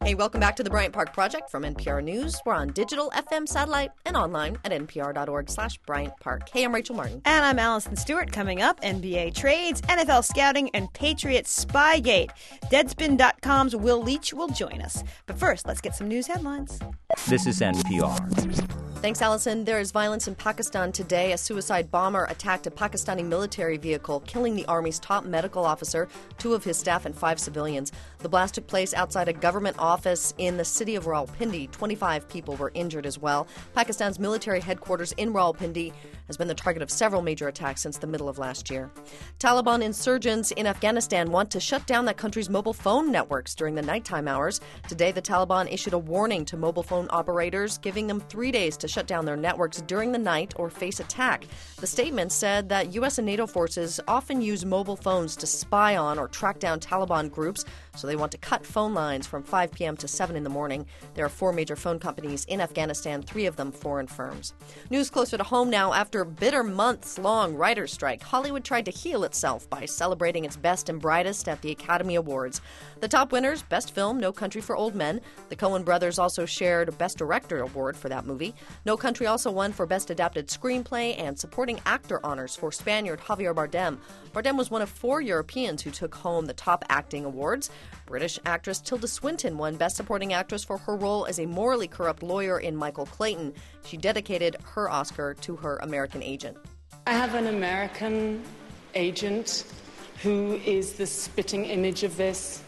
Hey, welcome back to the Bryant Park Project from NPR News. We're on digital, FM, satellite, and online at npr.org/Bryant Park. Hey, I'm Rachel Martin. And I'm Allison Stewart. Coming up, NBA trades, NFL scouting, and Patriots Spygate. Deadspin.com's Will Leach will join us. But first, let's get some news headlines. This is NPR. Thanks, Allison. There is violence in Pakistan today. A suicide bomber attacked a Pakistani military vehicle, killing the Army's top medical officer, 2 of his staff, and 5 civilians. The blast took place outside a government office in the city of Rawalpindi. 25 people were injured as well. Pakistan's military headquarters in Rawalpindi has been the target of several major attacks since the middle of last year. Taliban insurgents in Afghanistan want to shut down that country's mobile phone networks during the nighttime hours. Today, the Taliban issued a warning to mobile phone operators, giving them 3 days to shut down their networks during the night or face attack. The statement said that U.S. and NATO forces often use mobile phones to spy on or track down Taliban groups, so they want to cut phone lines from 5 p.m. to 7 in the morning. There are 4 major phone companies in Afghanistan, 3 of them foreign firms. News closer to home now. After a bitter months-long writer's strike, Hollywood tried to heal itself by celebrating its best and brightest at the Academy Awards. The top winners, Best Film, No Country for Old Men. The Coen brothers also shared a Best Director award for that movie. No Country also won for Best Adapted Screenplay and Supporting Actor honors for Spaniard Javier Bardem. Bardem was one of 4 Europeans who took home the top acting awards. British actress Tilda Swinton won Best Supporting Actress for her role as a morally corrupt lawyer in Michael Clayton. She dedicated her Oscar to her American agent. I have an American agent who is the spitting image of this.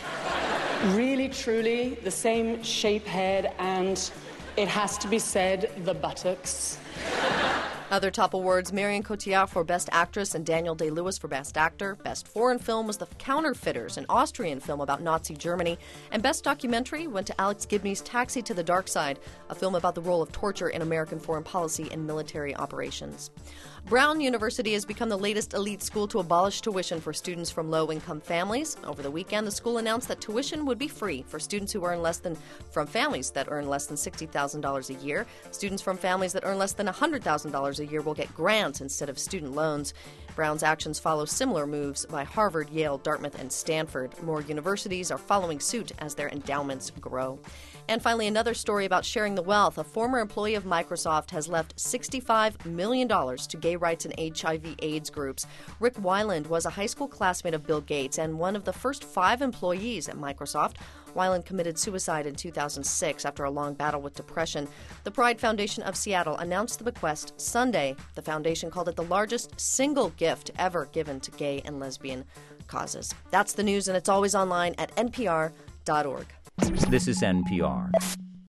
Really, truly, the same shape head and, it has to be said, the buttocks. Other top awards, Marion Cotillard for Best Actress and Daniel Day-Lewis for Best Actor. Best Foreign Film was The Counterfeiters, an Austrian film about Nazi Germany. And Best Documentary went to Alex Gibney's Taxi to the Dark Side, a film about the role of torture in American foreign policy and military operations. Brown University has become the latest elite school to abolish tuition for students from low-income families. Over the weekend, the school announced that tuition would be free for students who earn from families that earn less than $60,000 a year. Students from families that earn less than $100,000 a year will get grants instead of student loans. Brown's actions follow similar moves by Harvard, Yale, Dartmouth, and Stanford. More universities are following suit as their endowments grow. And finally, another story about sharing the wealth. A former employee of Microsoft has left $65 million to gay rights and HIV/AIDS groups. Rick Weiland was a high school classmate of Bill Gates and one of the first 5 employees at Microsoft. Weiland committed suicide in 2006 after a long battle with depression. The Pride Foundation of Seattle announced the bequest Sunday. The foundation called it the largest single gift ever given to gay and lesbian causes. That's the news, and it's always online at npr.org. This is NPR.